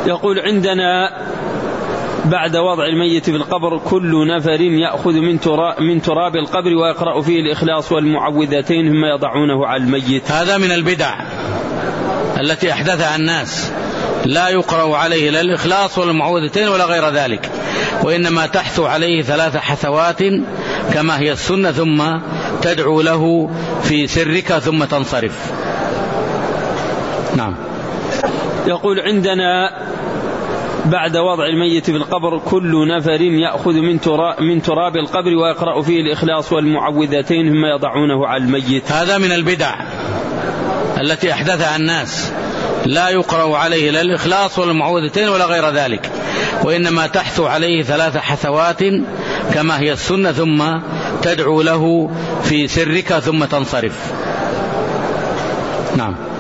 يقول: عندنا بعد وضع الميت في القبر كل نفر يأخذ من تراب القبر ويقرأ فيه الإخلاص والمعوذتين ثم يضعونه على الميت. هذا من البدع التي أحدثها الناس، لا يقرأ عليه لا الإخلاص ولا المعوذتين ولا غير ذلك، وإنما تحثو عليه 3 حثوات كما هي السنة، ثم تدعو له في سرك ثم تنصرف. نعم. يقول: عندنا بعد وضع الميت في القبر كل نفر يأخذ من تراب القبر ويقرأ فيه الإخلاص والمعوذتين ثم يضعونه على الميت. هذا من البدع التي أحدثها الناس، لا يقرأ عليه لا الإخلاص ولا المعوذتين ولا غير ذلك، وإنما تحثو عليه 3 حثوات كما هي السنة، ثم تدعو له في سرك ثم تنصرف. نعم.